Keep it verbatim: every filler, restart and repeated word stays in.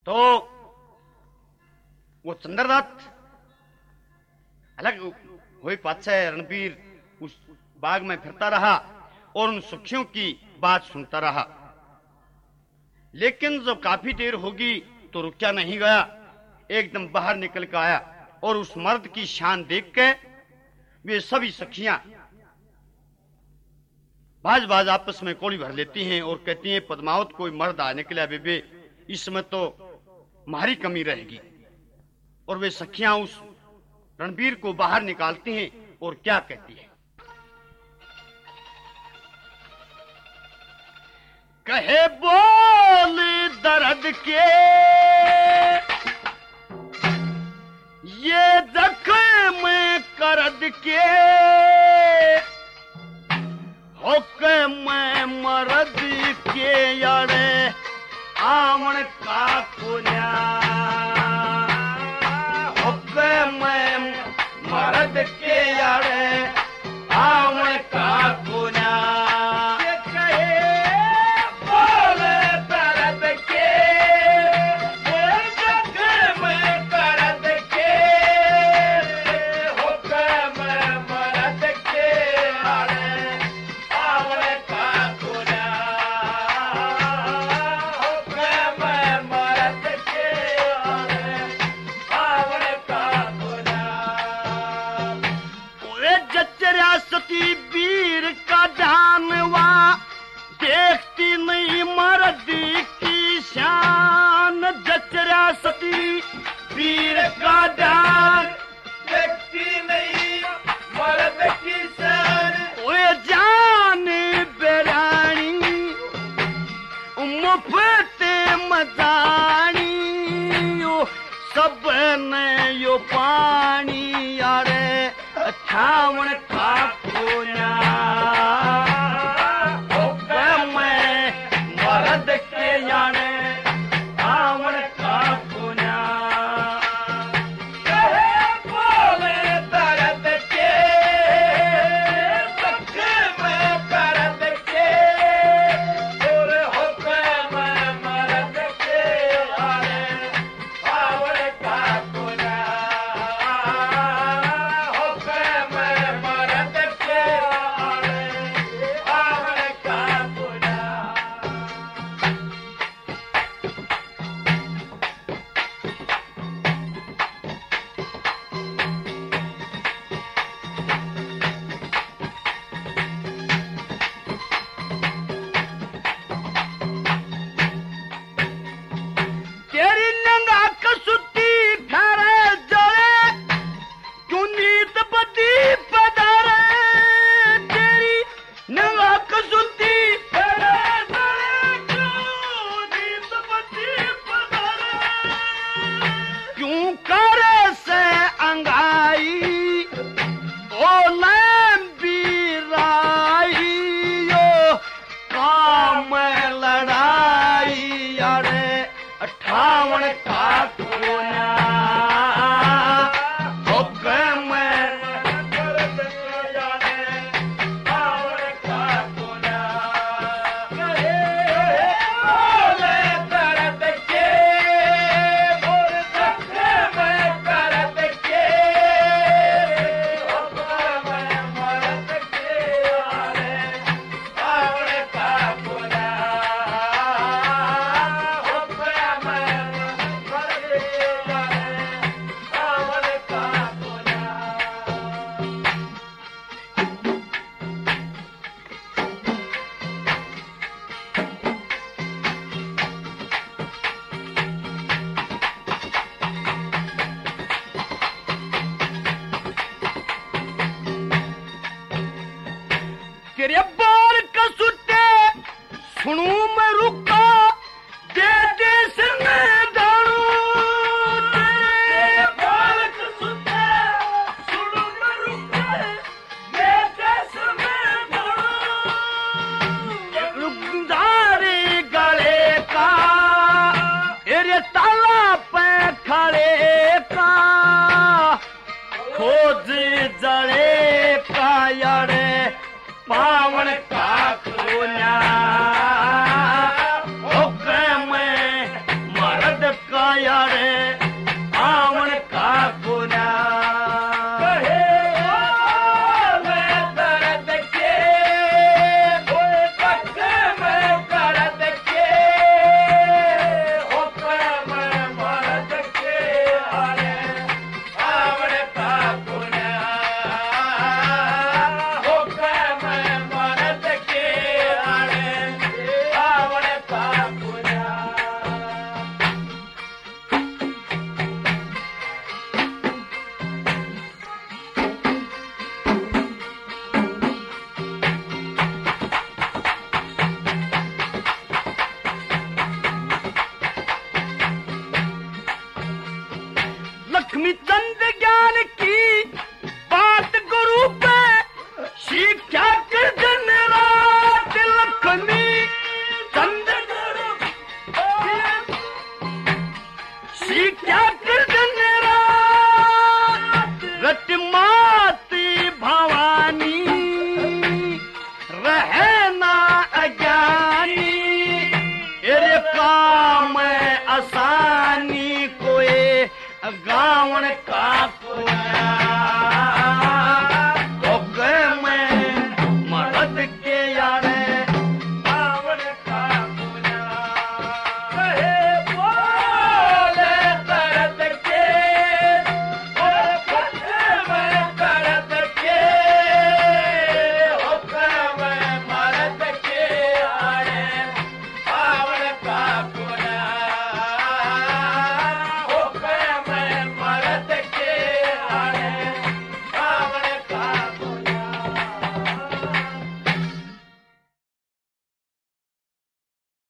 तो वो चंद्रदत्त अलग हुई पातशाह रणबीर उस बाग में फिरता रहा और उन सखियों की बात सुनता रहा। लेकिन जब काफी देर होगी तो रुका नहीं गया, एकदम बाहर निकल कर आया और उस मर्द की शान देख के वे सभी सखियां बाज बाज आपस में कोड़ी भर लेती हैं और कहती हैं पद्मावत कोई मर्द आ निकला बेबे, इसमें तो हमारी कमी रहेगी। और वे सखियां उस रणबीर को बाहर निकालती हैं और क्या कहती है, कहे बोल दर्द के ये जख्म करद के हुक्म मरद के यारे आमण का कुन्या, हुक्म मरद के यारे आमण का कुन्या। वीर का जानवा देखती नहीं मर्द की शान, जचरा सती वीर का जान देखती नहीं मर्द की शान। वे जान बेरानी मुफ्त मदानी सब ने यो पानी यारे छावण का कोना, हुक्म मर्द के याने छावण का कोना। कहे बोले दर्द के हुक्म करद के और हुक्म मर्द के याने छावण का कोना। तेरे बार का सुटे सुनू मैं रुका दे देश में दारू। तेरे बार का सुटे सुनू मैं रुका दे देश में दारू। रुकदारी गले का तेरे ताला पे खड़े का खोज जड़े का यारे पावन का कोना, हुक्म मर्द का लक्ष्मी चंद ज्ञान की बात गुरु पे शिक्षा कर दिन रात लक्ष्मी चंद शिक्षा कर दिन रात रट माती भवानी रहना अज्ञानी एरे काम